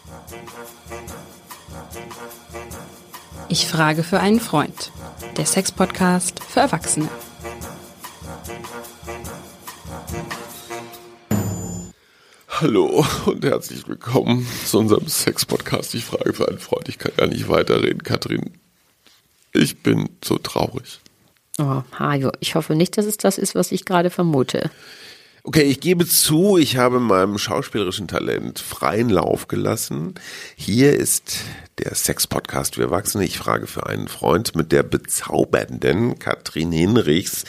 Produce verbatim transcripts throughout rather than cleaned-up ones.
Ich frage für einen Freund. Der Sex-Podcast für Erwachsene. Hallo und herzlich willkommen zu unserem Sex-Podcast. Ich frage für einen Freund. Ich kann gar nicht weiterreden, Katrin. Ich bin so traurig. Oh, Hajo, ich hoffe nicht, dass es das ist, was ich gerade vermute. Okay, ich gebe zu, ich habe meinem schauspielerischen Talent freien Lauf gelassen. Hier ist der Sex-Podcast für Erwachsene. Ich frage für einen Freund mit der bezaubernden Katrin Hinrichs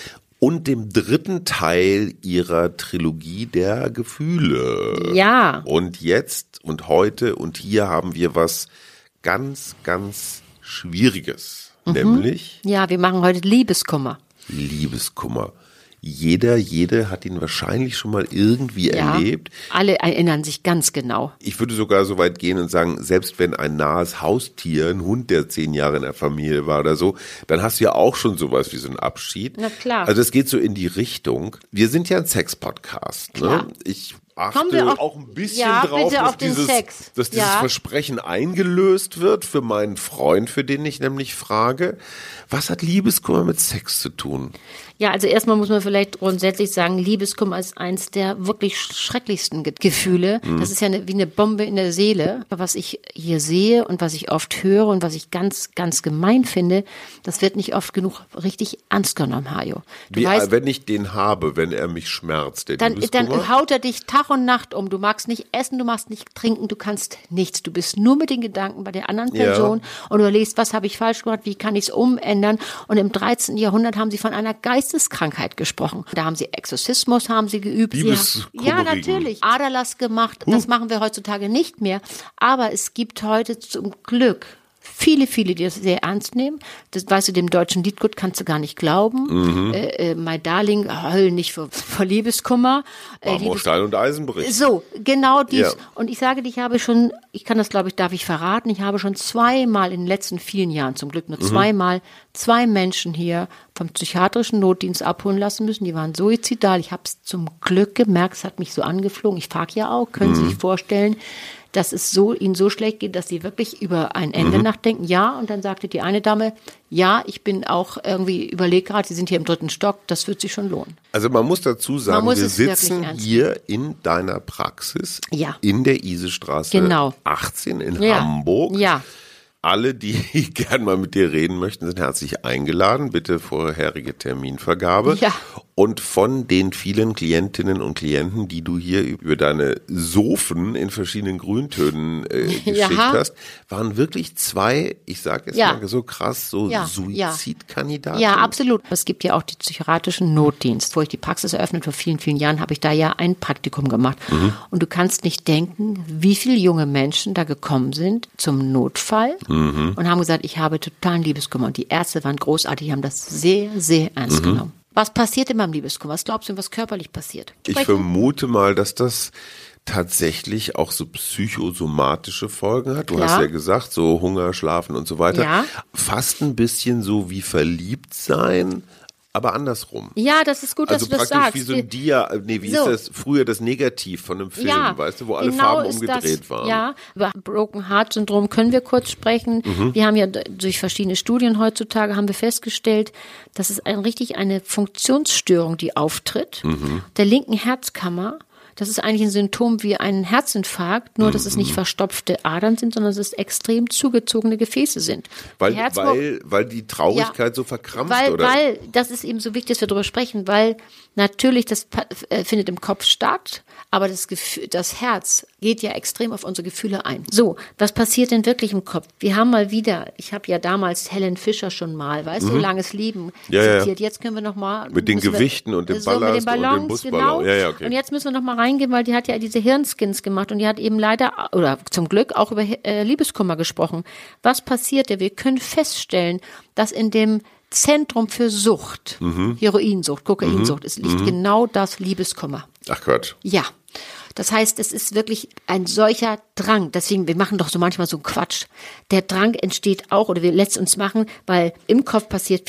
und dem dritten Teil ihrer Trilogie der Gefühle. Ja. Und jetzt und heute und hier haben wir was ganz, ganz Schwieriges. Mhm. Nämlich? Ja, wir machen heute Liebeskummer. Liebeskummer. Jeder, jede hat ihn wahrscheinlich schon mal irgendwie ja, erlebt. Alle erinnern sich ganz genau. Ich würde sogar so weit gehen und sagen, selbst wenn ein nahes Haustier, ein Hund, der zehn Jahre in der Familie war oder so, dann hast du ja auch schon sowas wie so einen Abschied. Na klar. Also es geht so in die Richtung. Wir sind ja ein Sex-Podcast. Ne? Ich achte auf, auch ein bisschen ja, drauf, dass, auf dieses, Sex. dass dieses ja. Versprechen eingelöst wird für meinen Freund, für den ich nämlich frage, was hat Liebeskummer mit Sex zu tun? Ja, also erstmal muss man vielleicht grundsätzlich sagen, Liebeskummer ist eins der wirklich schrecklichsten Ge- Gefühle. Mhm. Das ist ja eine, wie eine Bombe in der Seele. Was ich hier sehe und was ich oft höre und was ich ganz, ganz gemein finde, das wird nicht oft genug richtig ernst genommen, Hajo. Du Wie, weißt, wenn ich den habe, wenn er mich schmerzt, der dann, dann haut er dich Tag und Nacht um. Du magst nicht essen, du magst nicht trinken, du kannst nichts. Du bist nur mit den Gedanken bei der anderen Person ja. und überlegst, was habe ich falsch gemacht, wie kann ich es umändern? Und im dreizehnten Jahrhundert haben sie von einer Geisteskrankheit gesprochen. Da haben sie Exorzismus, haben sie geübt. Liebeskummer. Ja, natürlich. Aderlass gemacht. Uh. Das machen wir heutzutage nicht mehr. Aber es gibt heute zum Glück viele, viele, die das sehr ernst nehmen. Das weißt du, dem deutschen Liedgut kannst du gar nicht glauben. Mhm. Äh, äh, My Darling, heul nicht vor, vor Liebeskummer. Äh, Marmorstein und Eisenbrich. So, genau dies. Ja. Und ich sage dir, ich habe schon, ich kann das, glaube ich, darf ich verraten, ich habe schon zweimal in den letzten vielen Jahren, zum Glück nur mhm. zweimal, zwei Menschen hier vom psychiatrischen Notdienst abholen lassen müssen. Die waren suizidal. Ich habe es zum Glück gemerkt, es hat mich so angeflogen. Ich frage ja auch, können mhm. Sie sich vorstellen, dass es so ihnen so schlecht geht, dass sie wirklich über ein Ende mhm. nachdenken. Ja, und dann sagte die eine Dame, ja, ich bin auch irgendwie überlegt gerade, Sie sind hier im dritten Stock, das wird sich schon lohnen. Also man muss dazu sagen, muss wir sitzen hier in deiner Praxis, ja. in der Isestraße genau. achtzehn in ja. Hamburg. Ja. Alle, die gern mal mit dir reden möchten, sind herzlich eingeladen. Bitte vorherige Terminvergabe. Ja. Und von den vielen Klientinnen und Klienten, die du hier über deine Sophen in verschiedenen Grüntönen äh, geschickt ja. hast, waren wirklich zwei, ich sage jetzt ja. mal so krass, so ja. Suizidkandidaten. Ja, absolut. Es gibt ja auch die psychiatrischen Notdienst. Wo ich die Praxis eröffnet vor vielen, vielen Jahren, habe ich da ja ein Praktikum gemacht. Mhm. Und du kannst nicht denken, wie viele junge Menschen da gekommen sind zum Notfall. Mhm. Und haben gesagt, ich habe totalen Liebeskummer. Und die Ärzte waren großartig, die haben das sehr, sehr ernst mhm. genommen. Was passiert denn beim Liebeskummer? Was glaubst du, was körperlich passiert? Sprechen? Ich vermute mal, dass das tatsächlich auch so psychosomatische Folgen hat. Du Klar. hast ja gesagt, so Hunger, Schlafen und so weiter. Ja. Fast ein bisschen so wie verliebt sein, aber andersrum. Ja, das ist gut, also dass du das sagst. Also praktisch wie so ein Dia, nee, wie so. ist das früher das Negativ von einem Film, ja, weißt du, wo alle genau Farben umgedreht das, waren. Ja, über Broken Heart Syndrom können wir kurz sprechen. Mhm. Wir haben ja durch verschiedene Studien heutzutage haben wir festgestellt, dass es ein, richtig eine Funktionsstörung, die auftritt, mhm. der linken Herzkammer. Das ist eigentlich ein Symptom wie ein Herzinfarkt, nur dass es nicht verstopfte Adern sind, sondern dass es extrem zugezogene Gefäße sind. Weil, weil, weil die Traurigkeit ja, so verkrampft, weil, oder? Weil, das ist eben so wichtig, dass wir darüber sprechen, weil natürlich, das äh, findet im Kopf statt, aber das, Gefühl, das Herz geht ja extrem auf unsere Gefühle ein. So, was passiert denn wirklich im Kopf? Wir haben mal wieder, ich habe ja damals Helen Fischer schon mal, weißt mhm. du, Langes Lieben ja, zitiert. Ja. Jetzt können wir noch mal mit den Gewichten wir, und dem so Ballast mit den Ballons, und dem Busballon. Genau. Ja, ja, okay. Und jetzt müssen wir noch mal reingehen, weil die hat ja diese Hirnskins gemacht und die hat eben leider, oder zum Glück auch über äh, Liebeskummer gesprochen. Was passiert denn? Wir können feststellen, dass in dem Zentrum für Sucht, mhm. Heroinsucht, Kokainsucht, mhm. es liegt mhm. genau das Liebeskummer. Ach Quatsch. Ja. Das heißt, es ist wirklich ein solcher Drang. Deswegen, wir machen doch so manchmal so Quatsch. Der Drang entsteht auch, oder wir lässt uns machen, weil im Kopf passiert viel.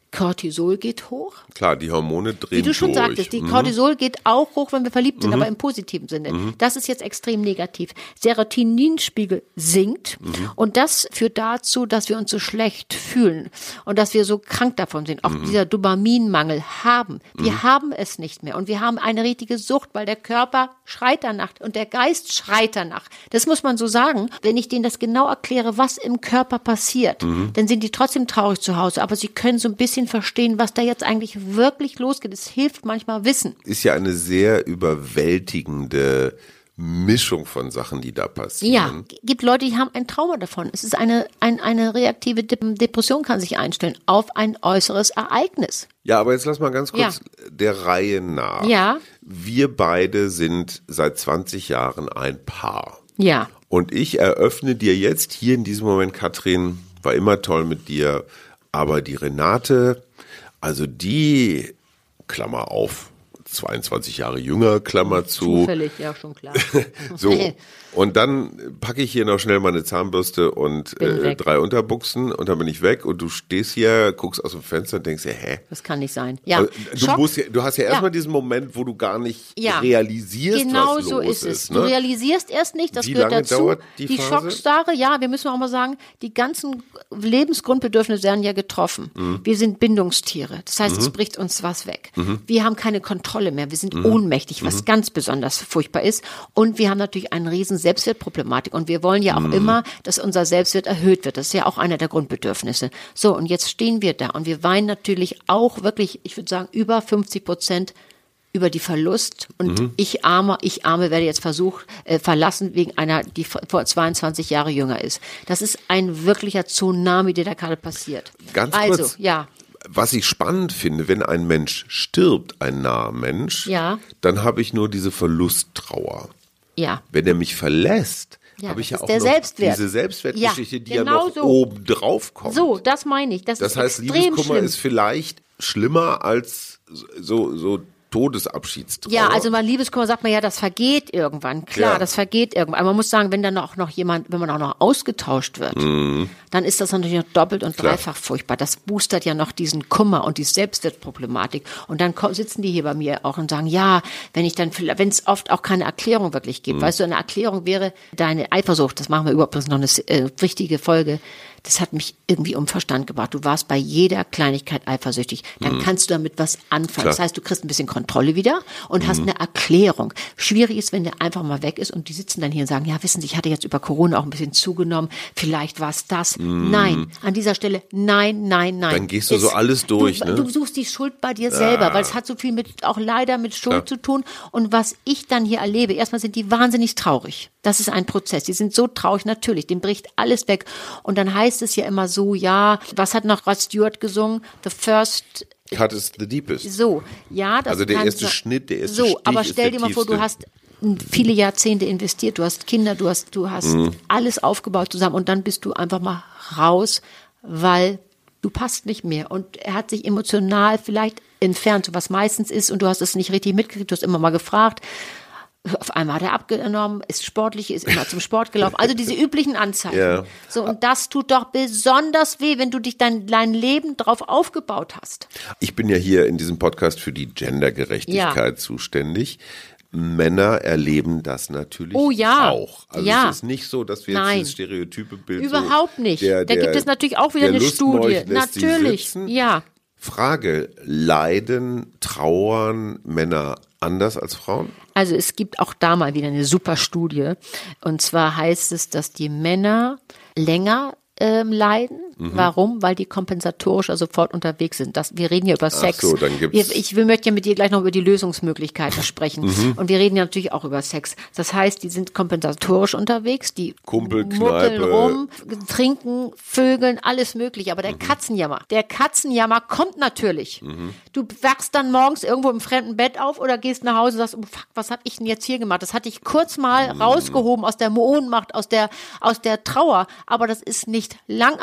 Cortisol geht hoch. Klar, die Hormone drehen durch. Wie du schon durch. sagtest, die mhm. Cortisol geht auch hoch, wenn wir verliebt sind, mhm. aber im positiven Sinne. Mhm. Das ist jetzt extrem negativ. Serotoninspiegel sinkt mhm. und das führt dazu, dass wir uns so schlecht fühlen und dass wir so krank davon sind. Auch mhm. dieser Dopaminmangel haben. Wir mhm. haben es nicht mehr und wir haben eine richtige Sucht, weil der Körper schreit danach und der Geist schreit danach. Das muss man so sagen. Wenn ich denen das genau erkläre, was im Körper passiert, mhm. dann sind die trotzdem traurig zu Hause, aber sie können so ein bisschen verstehen, was da jetzt eigentlich wirklich losgeht. Es hilft manchmal Wissen. Ist ja eine sehr überwältigende Mischung von Sachen, die da passieren. Ja, gibt Leute, die haben ein Trauma davon. Es ist eine, ein, eine reaktive Depression kann sich einstellen auf ein äußeres Ereignis. Ja, aber jetzt lass mal ganz kurz ja. der Reihe nach. Ja. Wir beide sind seit zwanzig Jahren ein Paar. Ja. Und ich eröffne dir jetzt hier in diesem Moment, Katrin, war immer toll mit dir, aber die Renate, also die, Klammer auf, zweiundzwanzig Jahre jünger, Klammer zu. Zufällig, ja, schon klar. So, und dann packe ich hier noch schnell meine Zahnbürste und äh, drei Unterbuchsen und dann bin ich weg und du stehst hier, guckst aus dem Fenster und denkst dir, hä? Das kann nicht sein. Ja. Also, du, musst ja, du hast ja erstmal ja. diesen Moment, wo du gar nicht ja. realisierst, genau was so los ist es. ist. Ne? Du realisierst erst nicht, das Wie gehört lange dazu. dauert die, die Phase? Schockstarre, ja, wir müssen auch mal sagen, die ganzen Lebensgrundbedürfnisse werden ja getroffen. Mhm. Wir sind Bindungstiere. Das heißt, mhm. es bricht uns was weg. Mhm. Wir haben keine Kontrolle mehr. Wir sind mhm. ohnmächtig, was mhm. ganz besonders furchtbar ist. Und wir haben natürlich eine riesen Selbstwertproblematik. Und wir wollen ja auch mhm. immer, dass unser Selbstwert erhöht wird. Das ist ja auch einer der Grundbedürfnisse. So, und jetzt stehen wir da. Und wir weinen natürlich auch wirklich, ich würde sagen, über fünfzig Prozent über die Verlust. Und mhm. ich arme, ich arme werde jetzt versucht, äh, verlassen wegen einer, die vor zweiundzwanzig Jahre jünger ist. Das ist ein wirklicher Tsunami, der da gerade passiert. Ganz also, kurz. ja. Was ich spannend finde, wenn ein Mensch stirbt, ein naher Mensch, ja. dann habe ich nur diese Verlusttrauer. Ja. Wenn er mich verlässt, ja, habe ich ja auch der noch Selbstwert. diese Selbstwertgeschichte, ja, die genau ja noch so. oben drauf kommt. So, das meine ich. Das, das ist heißt, extrem Liebeskummer schlimm. ist vielleicht schlimmer als so, so Todesabschiedstrauer. Ja, also bei Liebeskummer sagt man ja, das vergeht irgendwann. Klar, ja. das vergeht irgendwann. Aber man muss sagen, wenn dann auch noch jemand, wenn man auch noch ausgetauscht wird, mhm. dann ist das natürlich noch doppelt und Klar. dreifach furchtbar. Das boostert ja noch diesen Kummer und die Selbstwertproblematik. Und dann sitzen die hier bei mir auch und sagen, ja, wenn ich dann, wenn es oft auch keine Erklärung wirklich gibt. Mhm. Weißt du, eine Erklärung wäre deine Eifersucht. Das machen wir überhaupt noch eine äh, wichtige Folge. Das hat mich irgendwie um Verstand gebracht. Du warst bei jeder Kleinigkeit eifersüchtig. Dann mhm. kannst du damit was anfangen. Klar. Das heißt, du kriegst ein bisschen Kontrolle wieder und mhm. hast eine Erklärung. Schwierig ist, wenn der einfach mal weg ist und die sitzen dann hier und sagen, ja, wissen Sie, ich hatte jetzt über Corona auch ein bisschen zugenommen. Vielleicht war es das. Mhm. Nein, an dieser Stelle, nein, nein, nein. Dann gehst du es, so alles durch. Du, ne? du suchst die Schuld bei dir selber, ah. weil es hat so viel mit, auch leider mit Schuld Klar. zu tun. Und was ich dann hier erlebe, erstmal sind die wahnsinnig traurig. Das ist ein Prozess. Die sind so traurig, natürlich. Dem bricht alles weg. Und dann heißt es ja immer so, ja, was hat noch Rod Stewart gesungen? The first Cut is the deepest. So, ja. Das also der kann erste so, Schnitt, der erste so, Stich aber ist stell der dir mal vor, du tiefste. hast viele Jahrzehnte investiert, du hast Kinder, du hast, du hast mhm. alles aufgebaut zusammen und dann bist du einfach mal raus, weil du passt nicht mehr. Und er hat sich emotional vielleicht entfernt, was meistens ist, und du hast es nicht richtig mitgekriegt, du hast immer mal gefragt. Auf einmal hat er abgenommen, ist sportlich, ist immer zum Sport gelaufen. Also diese üblichen Anzeichen. Ja. So, und das tut doch besonders weh, wenn du dich dein, dein Leben drauf aufgebaut hast. Ich bin ja hier in diesem Podcast für die Gendergerechtigkeit ja. zuständig. Männer erleben das natürlich oh, ja. auch. Also ja. es ist nicht so, dass wir Nein. jetzt dieses stereotype Bild Überhaupt so, nicht. Der, da der, gibt es natürlich auch wieder eine Studie. Natürlich, ja. Frage, leiden, trauern Männer anders als Frauen? Also es gibt auch da mal wieder eine super Studie. Und zwar heißt es, dass die Männer länger ähm, leiden. Mhm. Warum? Weil die kompensatorischer sofort unterwegs sind. Das, wir reden ja über Sex. Ach so, dann gibt's wir, ich will, möchte ja mit dir gleich noch über die Lösungsmöglichkeiten sprechen. Mhm. Und wir reden ja natürlich auch über Sex. Das heißt, die sind kompensatorisch unterwegs, die Kumpel, muckeln Kneipe. rum, trinken, vögeln, alles Mögliche. Aber der mhm. Katzenjammer, der Katzenjammer kommt natürlich. Mhm. Du wachst dann morgens irgendwo im fremden Bett auf oder gehst nach Hause und sagst, oh fuck, was hab ich denn jetzt hier gemacht? Das hatte ich kurz mal mhm. rausgehoben aus der Ohnmacht, aus der, aus der Trauer. Aber das ist nicht Langanhalt. Und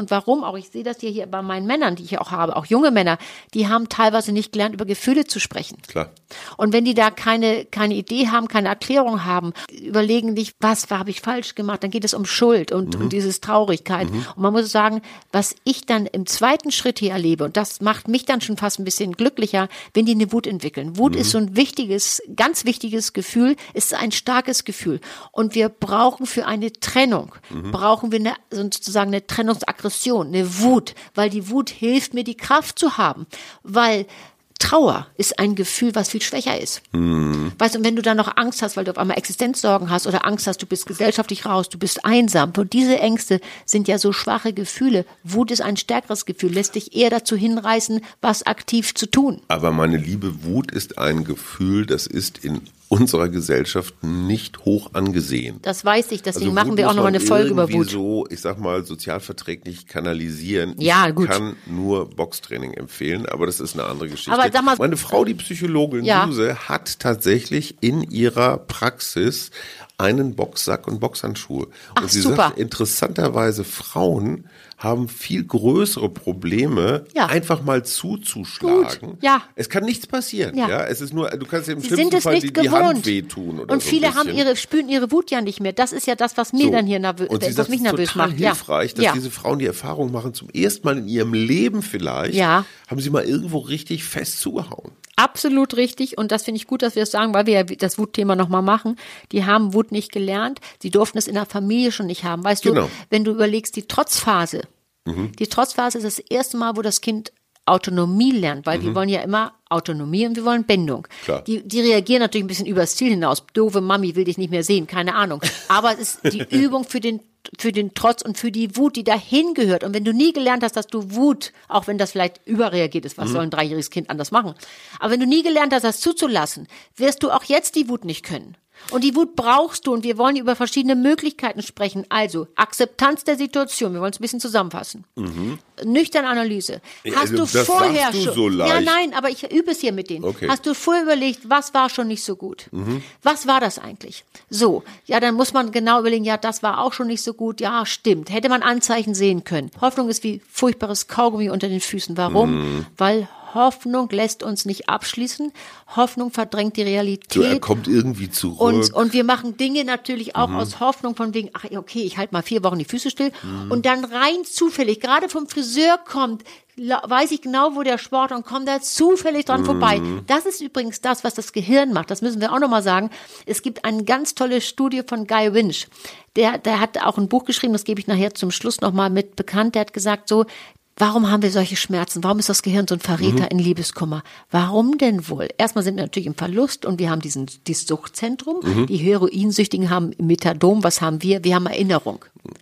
und warum auch. Ich sehe das hier, hier bei meinen Männern, die ich auch habe, auch junge Männer, die haben teilweise nicht gelernt, über Gefühle zu sprechen. Klar. Und wenn die da keine, keine Idee haben, keine Erklärung haben, überlegen nicht, was habe ich falsch gemacht, dann geht es um Schuld und, mhm. und dieses Traurigkeit. Mhm. Und man muss sagen, was ich dann im zweiten Schritt hier erlebe, und das macht mich dann schon fast ein bisschen glücklicher, wenn die eine Wut entwickeln. Wut mhm. ist so ein wichtiges, ganz wichtiges Gefühl, ist ein starkes Gefühl. Und wir brauchen für eine Trennung, mhm. brauchen wir eine, sozusagen eine Trennungsaggression, eine Wut, weil die Wut hilft mir, die Kraft zu haben, weil Trauer ist ein Gefühl, was viel schwächer ist. Mhm. Weißt du, und wenn du dann noch Angst hast, weil du auf einmal Existenzsorgen hast oder Angst hast, du bist gesellschaftlich raus, du bist einsam. Und diese Ängste sind ja so schwache Gefühle. Wut ist ein stärkeres Gefühl, lässt dich eher dazu hinreißen, was aktiv zu tun. Aber meine liebe, Wut ist ein Gefühl, das ist in unserer Gesellschaft nicht hoch angesehen. Das weiß ich, deswegen also machen wir auch noch eine Folge über Wut. So, ich sag mal, sozialverträglich kanalisieren. Ja, ich gut. kann nur Boxtraining empfehlen, aber das ist eine andere Geschichte. Aber damals, meine Frau, die Psychologin ja. Suse, hat tatsächlich in ihrer Praxis einen Boxsack und Boxhandschuhe. Ach, und sie super. sagt, interessanterweise Frauen haben viel größere Probleme, ja. einfach mal zuzuschlagen. Gut. Ja. Es kann nichts passieren. Ja. Ja, es ist nur, du kannst im Sie schlimmsten Fall die, die Hand wehtun oder und so viele haben ihre, spüren ihre Wut ja nicht mehr. Das ist ja das, was mir so. dann hier nervös, und sie was mich nervös total macht. Hilfreich, ja. dass ja. diese Frauen die Erfahrung machen, zum ersten Mal in ihrem Leben vielleicht, ja. haben sie mal irgendwo richtig fest zugehauen. Absolut richtig, und das finde ich gut, dass wir das sagen, weil wir ja das Wutthema nochmal machen. Die haben Wut nicht gelernt, sie durften es in der Familie schon nicht haben. Weißt genau. du, wenn du überlegst, die Trotzphase, mhm. die Trotzphase ist das erste Mal, wo das Kind Autonomie lernt, weil mhm. wir wollen ja immer Autonomie und wir wollen Bindung. Klar. Die, die reagieren natürlich ein bisschen übers Ziel hinaus. Doofe Mami will dich nicht mehr sehen, keine Ahnung. Aber es ist die Übung für den für den Trotz und für die Wut, die dahin gehört. Und wenn du nie gelernt hast, dass du Wut, auch wenn das vielleicht überreagiert ist, was mhm. soll ein dreijähriges Kind anders machen? Aber wenn du nie gelernt hast, das zuzulassen, wirst du auch jetzt die Wut nicht können. Und die Wut brauchst du, und wir wollen über verschiedene Möglichkeiten sprechen. Also Akzeptanz der Situation, wir wollen es ein bisschen zusammenfassen. Mhm. Nüchterne Analyse. Hast also, du das vorher du schon? So leicht. Ja, nein, aber ich übe es hier mit denen. Okay. Hast du vorher überlegt, was war schon nicht so gut? Mhm. Was war das eigentlich? So, ja, dann muss man genau überlegen, ja, das war auch schon nicht so gut. Ja, stimmt. Hätte man Anzeichen sehen können. Hoffnung ist wie furchtbares Kaugummi unter den Füßen. Warum? Mhm. Weil Hoffnung lässt uns nicht abschließen. Hoffnung verdrängt die Realität. So, er kommt irgendwie zurück. Und, und wir machen Dinge natürlich auch mhm. aus Hoffnung von wegen, ach okay, ich halte mal vier Wochen die Füße still. Mhm. Und dann rein zufällig, gerade vom Friseur kommt, weiß ich genau, wo der Sport und komme da zufällig dran mhm. vorbei. Das ist übrigens das, was das Gehirn macht. Das müssen wir auch nochmal sagen. Es gibt eine ganz tolle Studie von Guy Winch. Der, der hat auch ein Buch geschrieben, das gebe ich nachher zum Schluss nochmal mit bekannt. Der hat gesagt so, warum haben wir solche Schmerzen? Warum ist das Gehirn so ein Verräter mhm. in Liebeskummer? Warum denn wohl? Erstmal sind wir natürlich im Verlust und wir haben diesen, dieses Suchtzentrum. Mhm. Die Heroinsüchtigen haben Methadon. Was haben wir? Wir haben Erinnerung.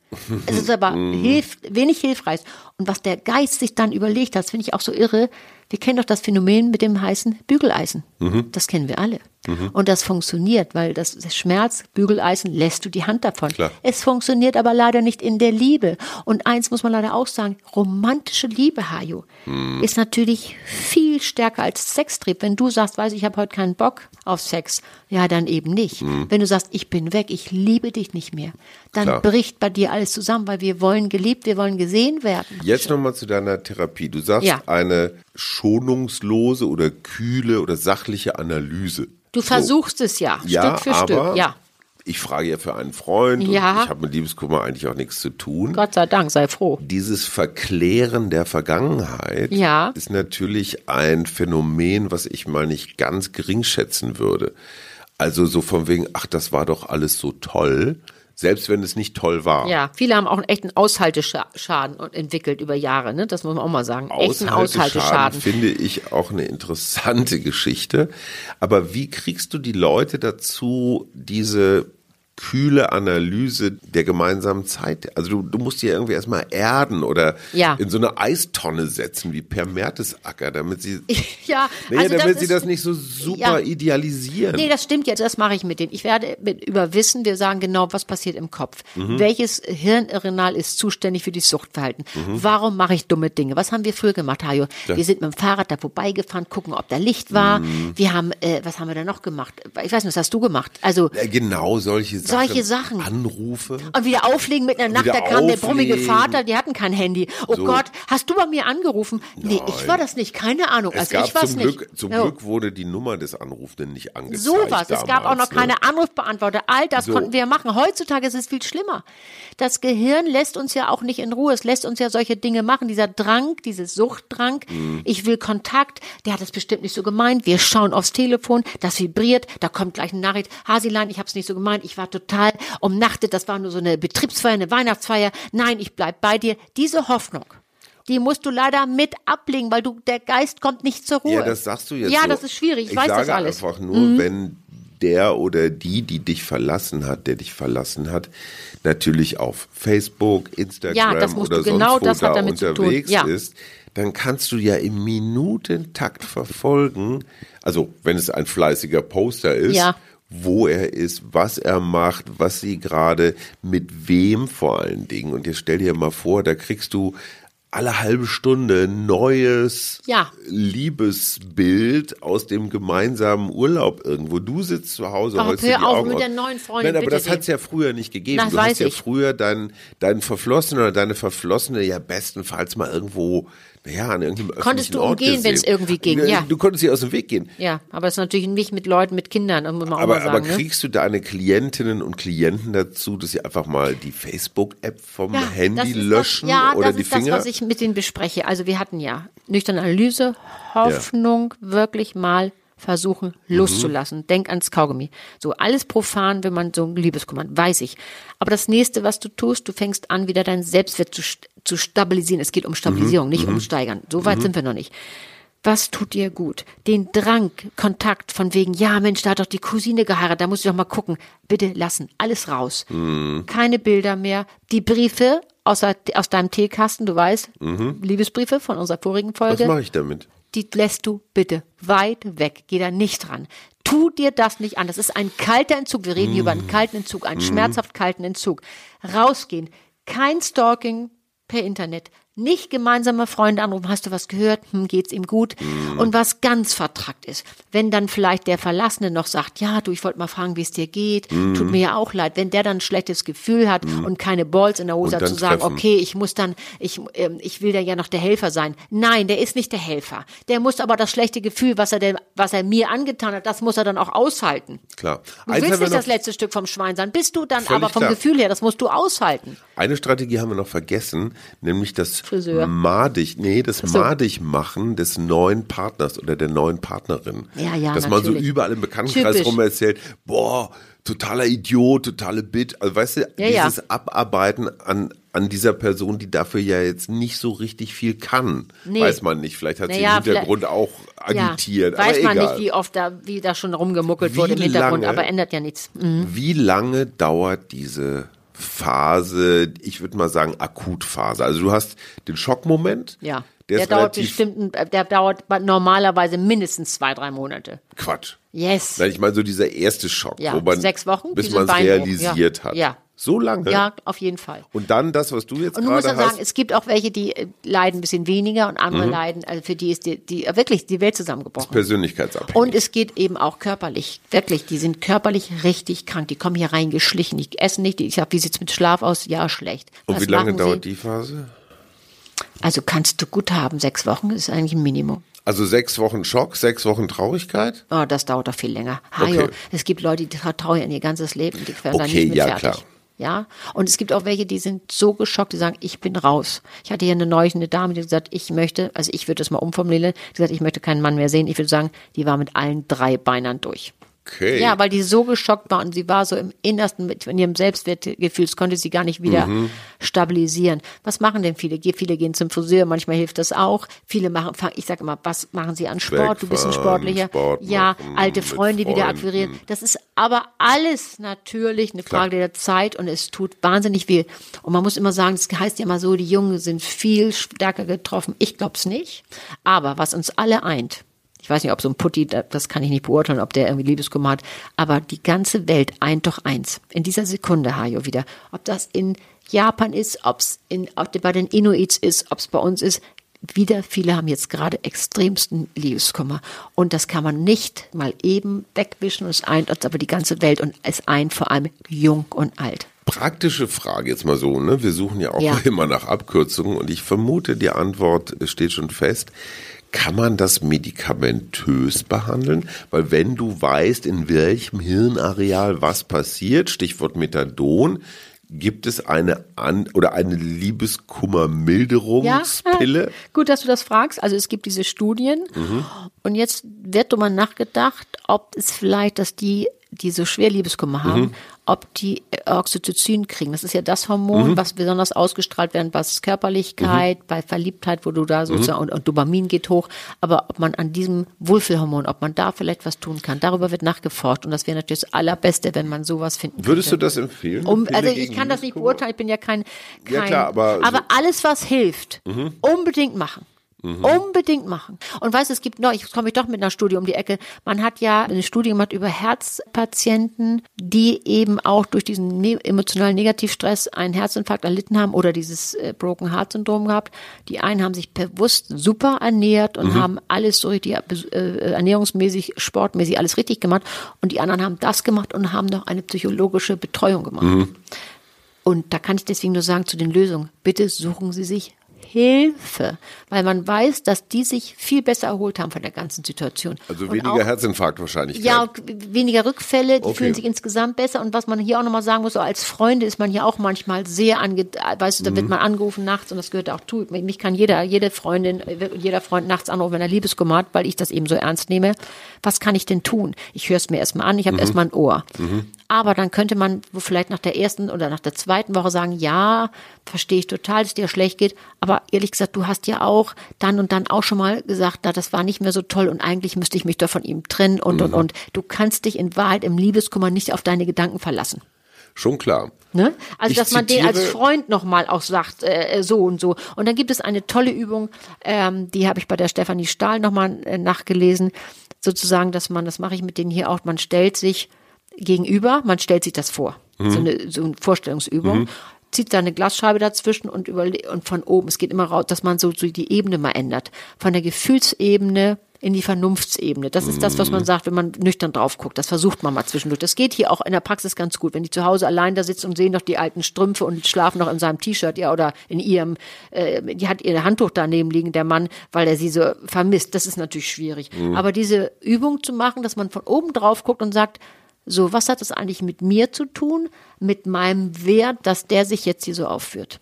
Es ist aber mhm. hilf, wenig hilfreich. Und was der Geist sich dann überlegt hat, das finde ich auch so irre. Wir kennen doch das Phänomen mit dem heißen Bügeleisen. Mhm. Das kennen wir alle. Mhm. Und das funktioniert, weil das, das Schmerz, Bügeleisen, lässt du die Hand davon. Klar. Es funktioniert aber leider nicht in der Liebe. Und eins muss man leider auch sagen, romantische Liebe, Hajo, mhm. ist natürlich viel stärker als Sextrieb. Wenn du sagst, weiß ich habe heute keinen Bock auf Sex, ja, dann eben nicht. Mhm. Wenn du sagst, ich bin weg, ich liebe dich nicht mehr, dann Klar. bricht bei dir alles zusammen, weil wir wollen geliebt, wir wollen gesehen werden. Jetzt nochmal zu deiner Therapie. Du sagst ja. eine schonungslose oder kühle oder sachliche Analyse. Du versuchst so. es ja, ja, Stück für aber Stück. Ja. Ich frage ja für einen Freund ja. und ich habe mit Liebeskummer eigentlich auch nichts zu tun. Gott sei Dank, sei froh. Dieses Verklären der Vergangenheit ja. ist natürlich ein Phänomen, was ich mal nicht ganz gering schätzen würde. Also so von wegen, ach, das war doch alles so toll. Selbst wenn es nicht toll war. Ja, viele haben auch einen echten Aushalteschaden entwickelt über Jahre, ne? Das muss man auch mal sagen. Echten Aushalteschaden. Finde ich auch eine interessante Geschichte. Aber wie kriegst du die Leute dazu, diese kühle Analyse der gemeinsamen Zeit? Also du, du musst die ja irgendwie erstmal erden oder ja. in so eine Eistonne setzen wie Per Mertesacker, damit sie, ja, naja, also damit das sie ist, das nicht so super ja. idealisieren. Nee, das stimmt jetzt, das mache ich mit denen. Ich werde mit, über Wissen, wir sagen genau, was passiert im Kopf. Mhm. Welches Hirnareal ist zuständig für die Suchtverhalten? Mhm. Warum mache ich dumme Dinge? Was haben wir früher gemacht, Hajo? Ja. Wir sind mit dem Fahrrad da vorbeigefahren, gucken, ob da Licht war. Mhm. Wir haben, äh, was haben wir da noch gemacht? Ich weiß nicht, was hast du gemacht? Also ja, genau solche Sachen. Solche Sachen. Anrufe. Und wieder auflegen mit einer Nacht, Wieder da kam der brummige auflegen. Vater, die hatten kein Handy. Oh So. Gott, hast du bei mir angerufen? Nee, Nein. ich war das nicht, keine Ahnung. Es Also gab ich war es zum nicht. Glück, zum Jo. Glück wurde die Nummer des Anrufenden nicht angezeigt. Sowas. Es gab auch noch damals, ne? keine Anrufbeantworter. All das So. konnten wir machen. Heutzutage ist es viel schlimmer. Das Gehirn lässt uns ja auch nicht in Ruhe. Es lässt uns ja solche Dinge machen. Dieser Drang, dieses Suchtdrang. Mhm. Ich will Kontakt. Der hat das bestimmt nicht so gemeint. Wir schauen aufs Telefon. Das vibriert. Da kommt gleich eine Nachricht. Hasilein, ich habe es nicht so gemeint. Ich war total umnachtet. Das war nur so eine Betriebsfeier, eine Weihnachtsfeier. Nein, ich bleib bei dir. Diese Hoffnung, die musst du leider mit ablegen, weil du, der Geist kommt nicht zur Ruhe. Ja, das sagst du jetzt Ja, so. das ist schwierig. Ich, ich weiß sage das alles. einfach nur, wenn der oder die, die dich verlassen hat, der dich verlassen hat, natürlich auf Facebook, Instagram Ja, das musst oder du, genau sonst wo das hat da damit zu tun. unterwegs Ja. ist, dann kannst du ja im Minutentakt verfolgen, also wenn es ein fleißiger Poster ist, Ja. wo er ist, was er macht, was sie gerade, mit wem vor allen Dingen. Und jetzt stell dir mal vor, da kriegst du alle halbe Stunde neues Ja. Liebesbild aus dem gemeinsamen Urlaub irgendwo. Du sitzt zu Hause, Ach, heulst hör dir die auf Augen mit aus. der neuen Freundin, Nein, aber bitte das hat es ja früher nicht gegeben. Das du weiß hast ja ich. früher deinen deinen Verflossenen oder deine Verflossene ja bestenfalls mal irgendwo, naja, an irgendeinem öffentlichen Konntest du Ort umgehen, gesehen. wenn's irgendwie ging, Ja, ja. Du konntest sie aus dem Weg gehen. Ja, aber es ist natürlich nicht mit Leuten, mit Kindern, muss man auch Aber, mal sagen. aber ne? kriegst du deine Klientinnen und Klienten dazu, dass sie einfach mal die Facebook-App vom Ja, das Handy ist löschen das, ja, oder das die ist Finger? das, was ich mit denen bespreche. Also wir hatten ja nüchterne Analyse, Hoffnung, wirklich mal versuchen loszulassen. Mhm. Denk ans Kaugummi. So alles profan, wenn man so ein Liebeskummer hat, weiß ich. Aber das nächste, was du tust, du fängst an, wieder deinen Selbstwert zu, st- zu stabilisieren. Es geht um Stabilisierung, Mhm. nicht um Steigern. So weit sind wir noch nicht. Was tut dir gut? Den Drang, Kontakt von wegen, ja Mensch, da hat doch die Cousine geheiratet, da muss ich doch mal gucken. Bitte lassen, alles raus. Mhm. Keine Bilder mehr. Die Briefe aus, aus deinem Teekasten, du weißt, Liebesbriefe von unserer vorigen Mhm. Was Folge, mache ich damit? die lässt du bitte weit weg. Geh da nicht dran. Tu dir das nicht an. Das ist ein kalter Entzug. Wir reden hier über einen kalten Entzug, einen schmerzhaft kalten Entzug. Rausgehen. Kein Stalking per Internet. Nicht gemeinsame Freunde anrufen, hast du was gehört, hm, geht's ihm gut? Und was ganz vertrackt ist, wenn dann vielleicht der Verlassene noch sagt, ja, du, ich wollte mal fragen, wie es dir geht, tut mir ja auch leid, wenn der dann ein schlechtes Gefühl hat und keine Balls in der Hose Und hat, dann zu sagen, treffen. okay, ich muss dann, ich, ähm, ich will da ja noch der Helfer sein. Nein, der ist nicht der Helfer. Der muss aber das schlechte Gefühl, was er, denn, was er mir angetan hat, das muss er dann auch aushalten. Klar. Du Eins willst haben wir nicht noch- das letzte Stück vom Schwein sein, bist du dann Völlig aber vom klar. Gefühl her, das musst du aushalten. Eine Strategie haben wir noch vergessen, nämlich das Friseur. madig, nee, das so. madig machen des neuen Partners oder der neuen Partnerin. Ja, ja, Dass man so natürlich. überall im Bekanntenkreis Typisch. rum erzählt, boah, totaler Idiot, totale Bit. Also weißt du, Ja, ja. dieses Abarbeiten an an dieser Person, die dafür ja jetzt nicht so richtig viel kann. Nee. Weiß man nicht. Vielleicht hat sie Naja, im Hintergrund auch agitiert. Ja, weiß aber man egal. nicht, wie oft da, wie da schon rumgemuckelt Wie wurde im Hintergrund, lange- aber ändert ja nichts. Mhm. Wie lange dauert diese Phase, ich würde mal sagen Akutphase? Also du hast den Schockmoment. Ja. Der, Der, ist dauert relativ bestimmt, äh, der dauert normalerweise mindestens zwei, drei Monate. Quatsch. Yes. Nein, ich meine so dieser erste Schock, Ja, wo man sechs Wochen, bis diese man es Beinbruch, realisiert ja. hat. Ja. So lange. Ja, auf jeden Fall. Und dann das, was du jetzt Und du musst gerade dann hast. sagen, es gibt auch welche, die äh, leiden ein bisschen weniger und Mhm. andere leiden, also für die ist die, die äh, wirklich die Welt zusammengebrochen. persönlichkeitsabhängig. Und es geht eben auch körperlich, wirklich, die sind körperlich richtig krank, die kommen hier reingeschlichen, die essen nicht, die, ich sag, wie sieht's mit Schlaf aus? Ja, schlecht. Und Was wie lange machen dauert sie? die Phase? Also kannst du gut haben, sechs Wochen ist eigentlich ein Minimum. Also sechs Wochen Schock, sechs Wochen Traurigkeit? Oh, das dauert doch viel länger. Hajo, Okay. es gibt Leute, die trauern ihr ganzes Leben, die werden dann Okay, nicht mehr ja, fertig. klar. Ja, und es gibt auch welche, die sind so geschockt, die sagen, ich bin raus. Ich hatte hier eine neulich eine Dame, die gesagt, ich möchte, also ich würde das mal umformulieren, die gesagt, ich möchte keinen Mann mehr sehen. Ich würde sagen, die war mit allen drei Beinern durch. Okay. Ja, weil die so geschockt war und sie war so im Innersten mit in ihrem Selbstwertgefühl, das konnte sie gar nicht wieder Mhm. stabilisieren. Was machen denn viele? Ge- Viele gehen zum Friseur, manchmal hilft das auch. Viele machen, fang- ich sage immer, was machen sie an Sport? Du bist ein Wegfahren, Sportlicher. Sport Ja, machen, alte mit Freunde wieder Freunden. akquirieren. Das ist aber alles natürlich eine Frage der Zeit und es tut wahnsinnig weh. Und man muss immer sagen, es heißt ja immer so, die Jungen sind viel stärker getroffen. Ich glaube es nicht. Aber was uns alle eint, ich weiß nicht, ob so ein Putti, das kann ich nicht beurteilen, ob der irgendwie Liebeskummer hat, aber die ganze Welt eint doch eins. In dieser Sekunde, Hajo, wieder. Ob das in Japan ist, ob es in, ob bei den Inuits ist, ob es bei uns ist, wieder viele haben jetzt gerade extremsten Liebeskummer. Und das kann man nicht mal eben wegwischen und es eint uns aber die ganze Welt und es eint vor allem jung und alt. Praktische Frage jetzt mal so, ne? Wir suchen ja auch Ja. immer nach Abkürzungen und ich vermute, die Antwort steht schon fest. Kann man das medikamentös behandeln? Weil wenn du weißt, in welchem Hirnareal was passiert, Stichwort Methadon, gibt es eine An- oder eine Liebeskummermilderungspille? Ja, gut, dass du das fragst. Also es gibt diese Studien Mhm. und jetzt wird drüber nachgedacht, ob es vielleicht, dass die, die so schwer Liebeskummer haben, Mhm. ob die Oxytocin kriegen. Das ist ja das Hormon, Mhm. was besonders ausgestrahlt wird bei Körperlichkeit, Mhm. bei Verliebtheit, wo du da sozusagen, und, und Dopamin geht hoch. Aber ob man an diesem Wohlfühlhormon, ob man da vielleicht was tun kann, darüber wird nachgeforscht und das wäre natürlich das Allerbeste, wenn man sowas finden Würdest du könnte. das empfehlen? Um, Pille also ich gegen kann das nicht Liebeskummer? beurteilen, ich bin ja kein, kein Ja, klar, aber so- aber alles, was hilft, unbedingt machen. Unbedingt machen. Und weißt du, es gibt noch, ich komme ich doch mit einer Studie um die Ecke, man hat ja eine Studie gemacht über Herzpatienten, die eben auch durch diesen ne- emotionalen Negativstress einen Herzinfarkt erlitten haben oder dieses äh, Broken Heart Syndrom gehabt. Die einen haben sich bewusst super ernährt und haben alles so richtig äh, ernährungsmäßig, sportmäßig alles richtig gemacht und die anderen haben das gemacht und haben noch eine psychologische Betreuung gemacht. Und da kann ich deswegen nur sagen zu den Lösungen, bitte suchen Sie sich Hilfe, weil man weiß, dass die sich viel besser erholt haben von der ganzen Situation. Also Und weniger auch, Herzinfarkt wahrscheinlich. ja, und weniger Rückfälle, die Okay. fühlen sich insgesamt besser. Und was man hier auch nochmal sagen muss, so als Freunde ist man ja auch manchmal sehr ange, weißt du, da Mhm. wird man angerufen nachts und das gehört auch zu. Mich kann jeder, jede Freundin, jeder Freund nachts anrufen, wenn er Liebeskummer hat, weil ich das eben so ernst nehme. Was kann ich denn tun? Ich höre es mir erstmal an, ich habe Mhm. erstmal ein Ohr. Aber dann könnte man wo vielleicht nach der ersten oder nach der zweiten Woche sagen, ja, verstehe ich total, dass es dir schlecht geht, aber ehrlich gesagt, du hast ja auch dann und dann auch schon mal gesagt, na, das war nicht mehr so toll und eigentlich müsste ich mich doch von ihm trennen und und und. Du kannst dich in Wahrheit im Liebeskummer nicht auf deine Gedanken verlassen. Schon klar. Ne? Also, Ich dass man den als zitiere- Freund nochmal auch sagt, äh, so und so. Und dann gibt es eine tolle Übung, ähm, die habe ich bei der Stefanie Stahl nochmal äh, nachgelesen, sozusagen, dass man, das mache ich mit denen hier auch, man stellt sich gegenüber, man stellt sich das vor. So eine, so eine Vorstellungsübung. Zieht da eine Glasscheibe dazwischen und überle- und von oben, es geht immer raus, dass man so, so die Ebene mal ändert. Von der Gefühlsebene in die Vernunftsebene. Das ist das, was man sagt, wenn man nüchtern drauf guckt. Das versucht man mal zwischendurch. Das geht hier auch in der Praxis ganz gut. Wenn die zu Hause allein da sitzen und sehen noch die alten Strümpfe und schlafen noch in seinem T-Shirt, ja, oder in ihrem, äh, die hat ihr Handtuch daneben liegen, der Mann, weil er sie so vermisst. Das ist natürlich schwierig. Aber diese Übung zu machen, dass man von oben drauf guckt und sagt, so, was hat das eigentlich mit mir zu tun, mit meinem Wert, dass der sich jetzt hier so aufführt?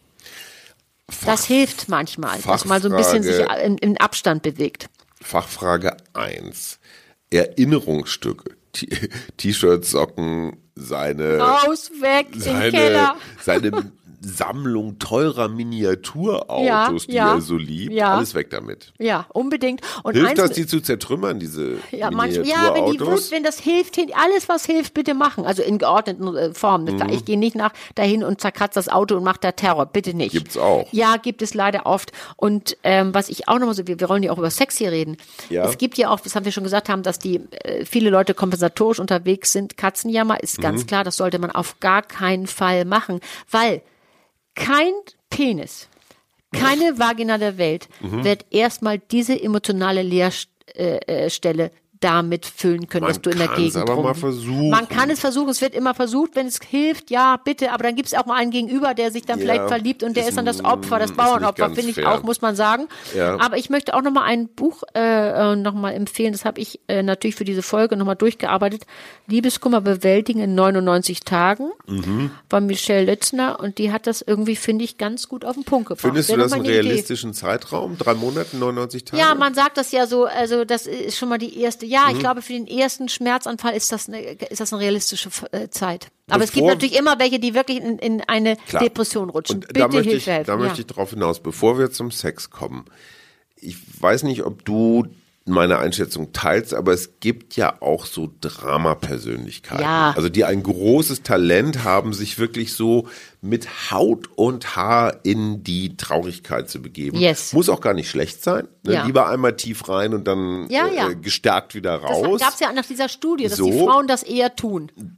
Das hilft manchmal, dass man so ein bisschen sich Fachfrage. in, in Abstand bewegt. Fachfrage eins. Erinnerungsstücke. T- T-Shirts, Socken, seine, Raus, weg, in den seine, Keller. seine Sammlung teurer Miniaturautos, Ja, die ja, er so liebt. ja. Alles weg damit. Ja, unbedingt. Und Hilft eins, das, die zu zertrümmern, diese ja, manchmal, ja, wenn die Wut, Miniaturautos? wenn das hilft, hin- alles was hilft, bitte machen. Also in geordneten äh, Formen. Mhm. Ich gehe nicht nach dahin und zerkratze das Auto und mache da Terror. Bitte nicht. Gibt's auch. Ja, gibt es leider oft. Und ähm, was ich auch nochmal so, wir, wir wollen ja auch über Sex hier reden. Ja. Es gibt ja auch, das haben wir schon gesagt haben, dass die äh, viele Leute kompensatorisch unterwegs sind. Katzenjammer ist Mhm. ganz klar, das sollte man auf gar keinen Fall machen, weil kein Penis, keine Vagina der Welt Mhm. wird erstmal diese emotionale Leerstelle damit füllen können, Man dass du in der kann's Gegend aber rum. mal versuchen. Man kann es versuchen, es wird immer versucht, wenn es hilft, ja, bitte, aber dann gibt es auch mal einen Gegenüber, der sich dann Ja, vielleicht verliebt und der ist ist dann das ein- Opfer, das ist nicht Bauernopfer, ganz finde ich fair. auch, muss man sagen. Ja. Aber ich möchte auch noch mal ein Buch äh, noch mal empfehlen, das habe ich äh, natürlich für diese Folge noch mal durchgearbeitet, Liebeskummer bewältigen in neunundneunzig Tagen, Mhm. von Michelle Lützner und die hat das irgendwie, finde ich, ganz gut auf den Punkt gebracht. Findest du Wäre das noch einen mal eine Idee. realistischen Zeitraum? Drei Monate, neunundneunzig Tage? Ja, man sagt das ja so, also das ist schon mal die erste, ja, Mhm. ich glaube, für den ersten Schmerzanfall ist das eine, ist das eine realistische äh, Zeit. Aber es gibt Bevor- natürlich immer welche, die wirklich in, in eine Klar. Depression rutschen. Und Bitte da möchte ich, Hilfe helfen. da ja. möchte ich darauf hinaus, bevor wir zum Sex kommen. Ich weiß nicht, ob du meine Einschätzung teilst, aber es gibt ja auch so Drama-Persönlichkeiten. Ja. Also die ein großes Talent haben, sich wirklich so mit Haut und Haar in die Traurigkeit zu begeben. Yes. Muss auch gar nicht schlecht sein. Ne? Ja. Lieber einmal tief rein und dann Ja, äh, ja. gestärkt wieder Das raus. gab es ja nach dieser Studie, dass So. die Frauen das eher tun.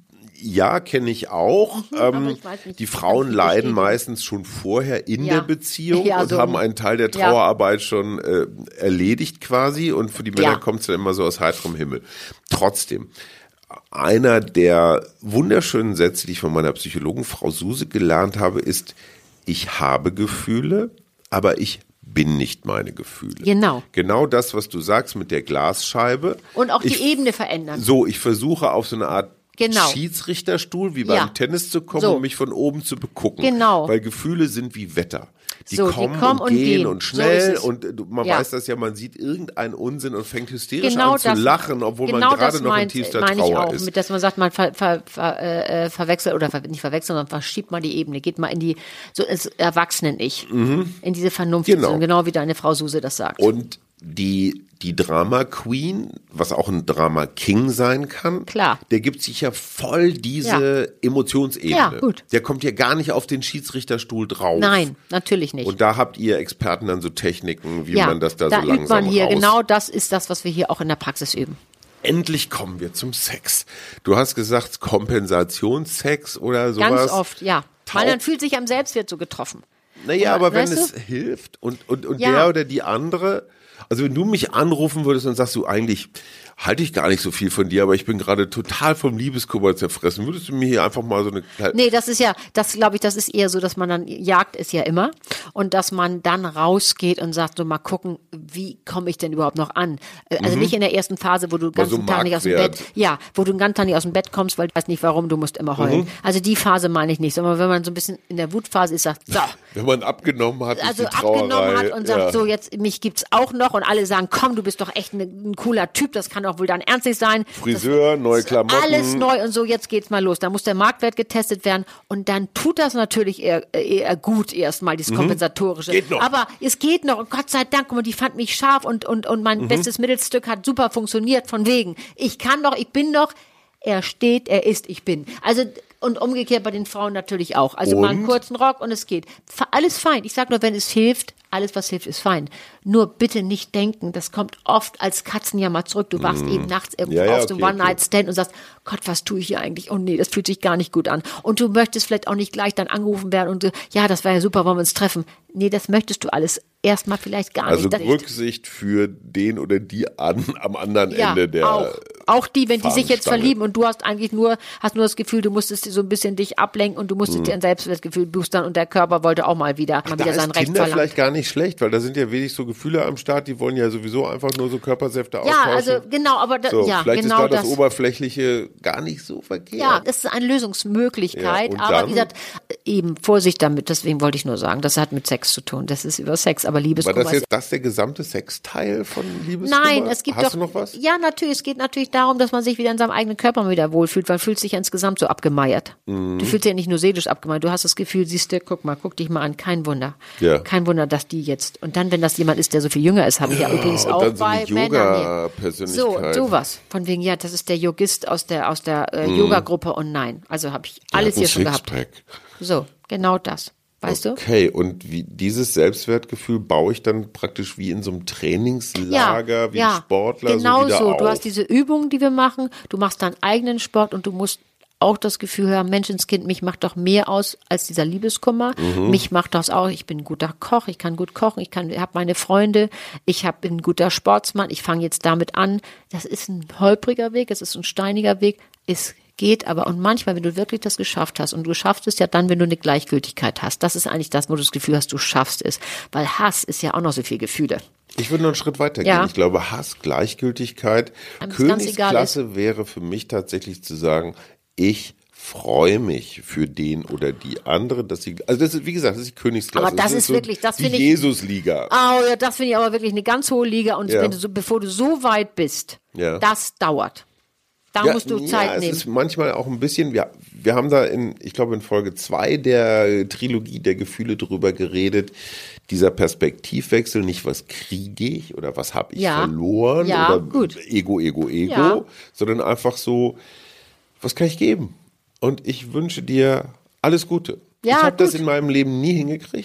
Ja, kenne ich auch. Mhm, ähm, ich weiß nicht, die ich Frauen kann leiden bestätigen. meistens schon vorher in Ja. der Beziehung Ja, und so. haben einen Teil der Ja. Trauerarbeit schon äh, erledigt quasi und für die Männer Ja. kommt es dann immer so aus heiterem Himmel. Trotzdem, einer der wunderschönen Sätze, die ich von meiner Psychologin Frau Suse gelernt habe, ist, ich habe Gefühle, aber ich bin nicht meine Gefühle. Genau. Genau das, was du sagst mit der Glasscheibe. Und auch die ich, Ebene verändern. So, ich versuche auf so eine Art Genau. Schiedsrichterstuhl wie beim Ja. Tennis zu kommen So. und mich von oben zu begucken. Genau. Weil Gefühle sind wie Wetter. Die, So, die kommen, kommen und und gehen, gehen. und So schnell ist es. und äh, man Ja. weiß das ja, man sieht irgendeinen Unsinn und fängt hysterisch Genau an zu das, lachen, obwohl genau man gerade das noch in meint, tiefster meine ich Trauer auch, ist. mit, dass man sagt, man ver, ver, ver, äh, verwechselt oder ver, nicht verwechselt, sondern verschiebt mal die Ebene, geht mal in die so ins Erwachsenen-Ich, in diese Vernunft, Genau. genau. genau wie deine Frau Suse das sagt. Und die, die Drama Queen, was auch ein Drama King sein kann, Klar. der gibt sich ja voll diese Emotionsebene. Ja, gut. Der kommt ja gar nicht auf den Schiedsrichterstuhl drauf. Nein, natürlich nicht. Und da habt ihr Experten dann so Techniken, wie ja, man das da, da so langsam übt man hier, raus. genau das ist das, was wir hier auch in der Praxis üben. Endlich kommen wir zum Sex. Du hast gesagt Kompensationssex oder sowas. Ganz oft, ja. Weil Tau- man fühlt sich am Selbstwert so getroffen. Naja, aber wenn weißt es du? hilft und, und, und Ja. der oder die andere, also wenn du mich anrufen würdest und sagst du, eigentlich halte ich gar nicht so viel von dir, aber ich bin gerade total vom Liebeskummer zerfressen, würdest du mir hier einfach mal so eine kleine... Nee, das ist ja, das glaube ich, das ist eher so, dass man dann, Jagd ist ja immer, und dass man dann rausgeht und sagt, so mal gucken, wie komme ich denn überhaupt noch an? Äh, Also nicht in der ersten Phase, wo du den so ganzen Tag nicht aus dem Marktwert. Bett, ja, wo du den ganzen Tag nicht aus dem Bett kommst, weil du weißt nicht warum, du musst immer heulen. Also die Phase meine ich nicht, sondern wenn man so ein bisschen in der Wutphase ist, sagt, so, Wenn man abgenommen hat, also ist die Trauerei, abgenommen hat und sagt, ja. so jetzt, mich gibt's auch noch, und alle sagen, komm, du bist doch echt ne, ein cooler Typ, das kann doch wohl dann ernst nicht sein. Friseur, neue Klamotten. Alles neu und so, jetzt geht's mal los. Da muss der Marktwert getestet werden und dann tut das natürlich eher, eher gut erstmal, dieses Kompensatorische. Geht noch. Aber es geht noch und Gott sei Dank, guck mal, die fand mich scharf und, und, und mein bestes Mittelstück hat super funktioniert, von wegen. Ich kann doch, ich bin doch, er steht, er ist, ich bin. Also, und umgekehrt bei den Frauen natürlich auch. Also mal einen Und? kurzen Rock und es geht. F- Alles fein. Ich sag nur, wenn es hilft, alles was hilft, ist fein. Nur bitte nicht denken, das kommt oft als Katzenjammer zurück. Du wachst eben nachts irgendwo Ja, ja, auf, so okay, ein One-Night-Stand und sagst, Gott, was tue ich hier eigentlich? Oh nee, das fühlt sich gar nicht gut an. Und du möchtest vielleicht auch nicht gleich dann angerufen werden und so, ja, das war ja super, wollen wir uns treffen. Nee, das möchtest du alles erstmal vielleicht gar Also nicht. Das- Rücksicht für den oder die an, am anderen ja, Ende der auch. Auch die, wenn die sich jetzt Fahnenstange. verlieben und du hast eigentlich nur, hast nur das Gefühl, du musstest so ein bisschen dich ablenken und du musstest dir ein Selbstwertgefühl boostern und der Körper wollte auch mal wieder, mal Da wieder ist sein Recht Tinder verlangen. vielleicht gar nicht schlecht, weil da sind ja wenig so Gefühle am Start, die wollen ja sowieso einfach nur so Körpersäfte Ja, austauschen. also genau, aber da, so, ja, vielleicht genau ist da das, das. Oberflächliche gar nicht so verkehrt. Ja, das ist eine Lösungsmöglichkeit, Ja, und aber dann? wie gesagt, eben Vorsicht damit, deswegen wollte ich nur sagen, das hat mit Sex zu tun, das ist über Sex, aber War Liebeskummer das ist jetzt das der gesamte Sexteil von Liebeskummer? Nein, es gibt Hast doch. du noch was? Ja, natürlich. Es geht natürlich darum, dass man sich wieder in seinem eigenen Körper wieder wohlfühlt. Man fühlt sich ja insgesamt so abgemeiert. Mhm. Du fühlst dich ja nicht nur seelisch abgemeiert. Du hast das Gefühl, siehst du, guck mal, guck dich mal an. Kein Wunder. Ja. Kein Wunder, dass die jetzt. Und dann, wenn das jemand ist, der so viel jünger ist, habe ich ja übrigens und auch dann so bei eine Männern hier. Yoga-Persönlichkeit. So, sowas. Von wegen, ja, das ist der Yogist aus der aus der äh, Mhm. Yoga-Gruppe und nein. Also habe ich alles Hat ein hier schon gehabt. Sixpack. So, genau das. Weißt du? Okay, und wie dieses Selbstwertgefühl baue ich dann praktisch wie in so einem Trainingslager, wie ein Sportler genau so wieder so. auf. Du hast diese Übungen, die wir machen. Du machst deinen eigenen Sport und du musst auch das Gefühl haben, Menschenskind, mich macht doch mehr aus als dieser Liebeskummer. Mhm. Mich macht das auch, ich bin ein guter Koch, ich kann gut kochen, ich kann, habe meine Freunde, ich hab, bin ein guter Sportsmann, ich fange jetzt damit an. Das ist ein holpriger Weg, es ist ein steiniger Weg, es geht aber, und manchmal, wenn du wirklich das geschafft hast, und du schaffst es ja dann, wenn du eine Gleichgültigkeit hast, das ist eigentlich das, wo du das Gefühl hast, du schaffst es, weil Hass ist ja auch noch so viel Gefühle. Ich würde noch einen Schritt weiter gehen. Ja. Ich glaube, Hass, Gleichgültigkeit, Einem es ganz egal Königsklasse wäre für mich tatsächlich zu sagen, ich freue mich für den oder die andere, dass sie, also das ist, wie gesagt, das ist die Königsklasse. Aber das ist wirklich, das die finde ich- Jesus-Liga. Oh ja, das finde ich aber wirklich eine ganz hohe Liga, und Ja. wenn du so, bevor du so weit bist, Ja. das dauert. Da musst du Zeit ja, es nehmen. ist manchmal auch ein bisschen, wir, wir haben da in, ich glaube in Folge zwei der Trilogie der Gefühle drüber geredet, dieser Perspektivwechsel, nicht was kriege ich oder was habe ich Ja. verloren Ja, oder gut. Ego, Ego, Ego, Ja. sondern einfach so, was kann ich geben? Und ich wünsche dir alles Gute. Ja, ich habe das gut. in meinem Leben nie hingekriegt.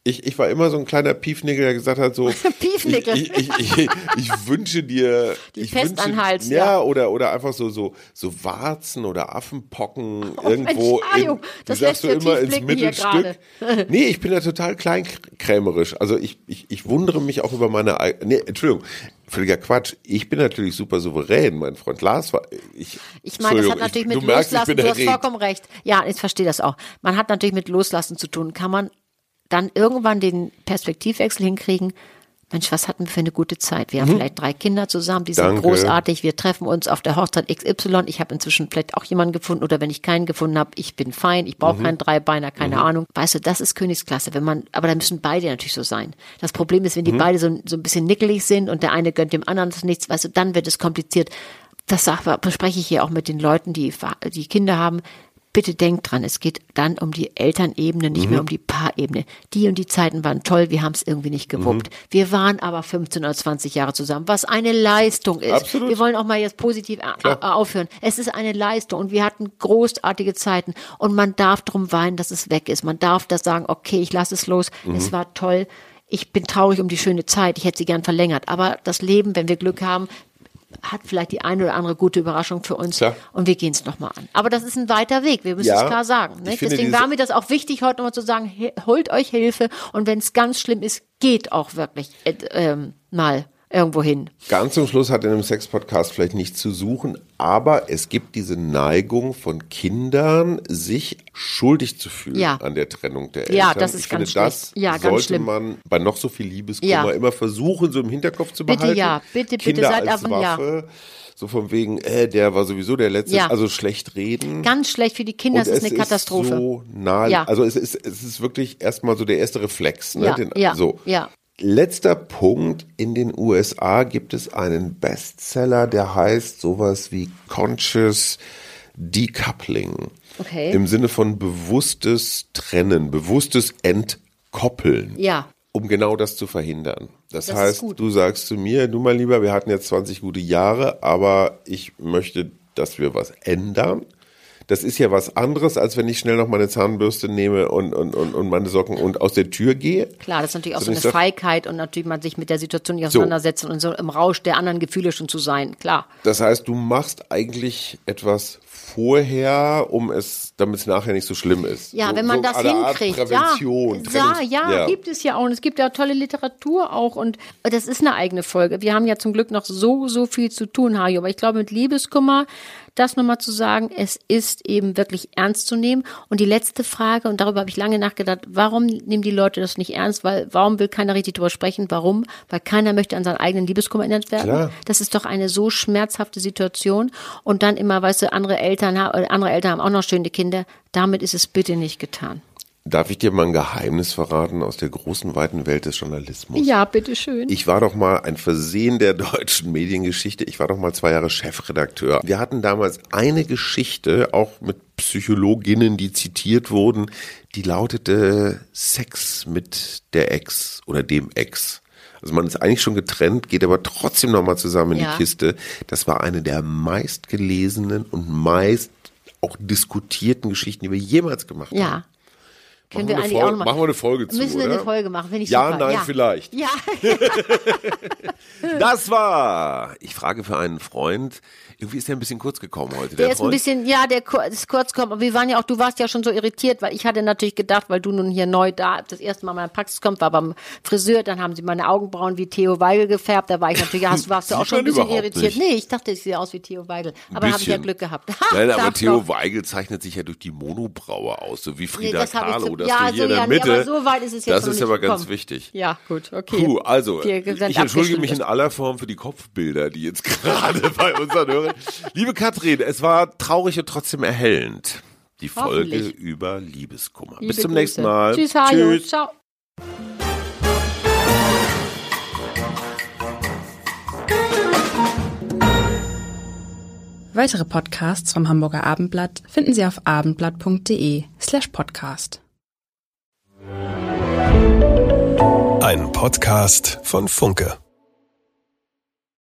Ich, ich war immer so ein kleiner Piefnickel, der gesagt hat so, Piefnickel. Ich, ich, ich, ich, ich wünsche dir, Die ich Pest wünsche, an Hals, ja, ja. oder oder einfach so so so Warzen oder Affenpocken Oh, irgendwo. Mensch, Ajo, in, das wie sagst du lässt ja immer tief ins blicken hier Mittelstück? gerade. Nee, ich bin da total kleinkrämerisch. Also ich ich ich wundere mich auch über meine, nee, Entschuldigung. Völliger Quatsch. Ich bin natürlich super souverän. Mein Freund Lars war, ich, Ich meine, das hat natürlich ich, mit du merkst, Loslassen, ich bin du hast erregt. vollkommen recht. Ja, ich verstehe das auch. Man hat natürlich mit Loslassen zu tun. Kann man dann irgendwann den Perspektivwechsel hinkriegen? Mensch, was hatten wir für eine gute Zeit? Wir haben vielleicht drei Kinder zusammen, die sind Danke. großartig. Wir treffen uns auf der Hochzeit X Y. Ich habe inzwischen vielleicht auch jemanden gefunden oder wenn ich keinen gefunden habe, ich bin fein, ich brauche keinen Dreibeiner, keine Ahnung. Weißt du, das ist Königsklasse. Wenn man, aber da müssen beide natürlich so sein. Das Problem ist, wenn die beide so, so ein bisschen nickelig sind und der eine gönnt dem anderen das nichts, weißt du, dann wird es kompliziert. Das sag, bespreche ich hier auch mit den Leuten, die, die Kinder haben. Bitte denkt dran, es geht dann um die Elternebene, nicht Mhm. mehr um die Paarebene. Die und die Zeiten waren toll, wir haben es irgendwie nicht gewuppt. Mhm. Wir waren aber fünfzehn oder zwanzig Jahre zusammen, was eine Leistung ist. Absolut. Wir wollen auch mal jetzt positiv a- a- aufhören. Es ist eine Leistung und wir hatten großartige Zeiten und man darf drum weinen, dass es weg ist. Man darf das sagen, okay, ich lasse es los, Mhm. es war toll. Ich bin traurig um die schöne Zeit, ich hätte sie gern verlängert. Aber das Leben, wenn wir Glück haben, hat vielleicht die eine oder andere gute Überraschung für uns Klar. und wir gehen es nochmal an. Aber das ist ein weiter Weg, wir müssen Ja, es klar sagen. ich Nicht? finde Deswegen dieses- war mir das auch wichtig, heute nochmal zu sagen, he- holt euch Hilfe und wenn es ganz schlimm ist, geht auch wirklich äh, ähm, mal irgendwo hin. Ganz zum Schluss hat in einem Sex-Podcast vielleicht nichts zu suchen, aber es gibt diese Neigung von Kindern, sich schuldig zu fühlen Ja. an der Trennung der Eltern. Ja, das ist ich ganz finde, das schlecht. Ja, ganz sollte schlimm. man bei noch so viel Liebeskummer Ja. immer versuchen, so im Hinterkopf zu Bitte behalten. ja, bitte, bitte, Kinder seid als aber- ja. Waffe, so von wegen, äh, der war sowieso der Letzte, Ja. also schlecht reden. Ganz schlecht für die Kinder, Und es ist eine Katastrophe. Ist so nah, Ja. Also es ist, es ist wirklich erstmal so der erste Reflex. Ne? Ja, Den, ja, so. ja. Letzter Punkt, in den U S A gibt es einen Bestseller, der heißt sowas wie Conscious Decoupling. Okay. Im Sinne von bewusstes Trennen, bewusstes Entkoppeln. Ja. Um genau das zu verhindern. Das, Das ist heißt, gut. du sagst zu mir, du mein Lieber, wir hatten jetzt zwanzig gute Jahre, aber ich möchte, dass wir was ändern. Das ist ja was anderes, als wenn ich schnell noch meine Zahnbürste nehme und, und, und, und meine Socken und aus der Tür gehe. Klar, das ist natürlich auch so Sondern eine ich sag- Feigheit und natürlich man sich mit der Situation nicht auseinandersetzen und so im Rausch der anderen Gefühle schon zu sein, klar. Das heißt, du machst eigentlich etwas vorher, um es, damit es nachher nicht so schlimm ist. Ja, so, wenn man so das eine Art hinkriegt, Prävention, ja, Trennungs- ja, ja, gibt es ja auch und es gibt ja tolle Literatur auch und das ist eine eigene Folge. Wir haben ja zum Glück noch so, so viel zu tun, Hajo, aber ich glaube mit Liebeskummer, das nochmal zu sagen, es ist eben wirklich ernst zu nehmen und die letzte Frage und darüber habe ich lange nachgedacht, warum nehmen die Leute das nicht ernst, weil warum will keiner richtig drüber sprechen, warum? Weil keiner möchte an seinen eigenen Liebeskummer erinnert werden. Klar. Das ist doch eine so schmerzhafte Situation und dann immer, weißt du, andere Eltern haben, andere Eltern haben auch noch schöne Kinder, damit ist es bitte nicht getan. Darf ich dir mal ein Geheimnis verraten aus der großen, weiten Welt des Journalismus? Ja, bitteschön. Ich war doch mal ein Versehen der deutschen Mediengeschichte. Ich war doch mal zwei Jahre Chefredakteur. Wir hatten damals eine Geschichte, auch mit Psychologinnen, die zitiert wurden, die lautete Sex mit der Ex oder dem Ex. Also man ist eigentlich schon getrennt, geht aber trotzdem nochmal zusammen in Ja. die Kiste. Das war eine der meistgelesenen und meist auch diskutierten Geschichten, die wir jemals gemacht haben. Ja. Können wir Machen wir eigentlich eine auch Folge- noch machen wir eine Folge zu, Müssen wir oder? eine Folge machen, finde ich Ja, super. nein, ja. vielleicht. Ja, Das war, ich frage für einen Freund, irgendwie ist der ein bisschen kurz gekommen heute, der der ist ein Freund. bisschen, ja, der kur- ist kurz kommt. Aber wir waren ja auch, du warst ja schon so irritiert, weil ich hatte natürlich gedacht, weil du nun hier neu da, das erste Mal in meiner Praxis kommt, war beim Friseur, dann haben sie meine Augenbrauen wie Theo Weigel gefärbt. Da war ich natürlich, ja, hast, warst du auch Sieht schon ein man bisschen überhaupt irritiert. nicht. Nee, ich dachte, ich sehe aus wie Theo Weigel. Aber habe ich ja bisschen. Glück gehabt. Nein, aber Darf's Theo noch. Weigel zeichnet sich ja durch die Monobraue aus, so wie Frida das hab ich Kahlo, so- dass ja, du hier so, in der ja, nee, Mitte, aber so weit ist es jetzt das noch ist nicht aber ganz gekommen. wichtig. Ja, gut, okay. Puh, also, Wir ich sind entschuldige abgestimmt. mich in aller Form für die Kopfbilder, die jetzt gerade bei unseren Hörern. Liebe Katrin, es war traurig und trotzdem erhellend. Die Folge Hoffentlich. über Liebeskummer. Liebe Bis zum Grüße. nächsten Mal. Tschüss, Hajo. Tschüss. Ciao. Weitere Podcasts vom Hamburger Abendblatt finden Sie auf abendblatt.de slash podcast. Ein Podcast von Funke.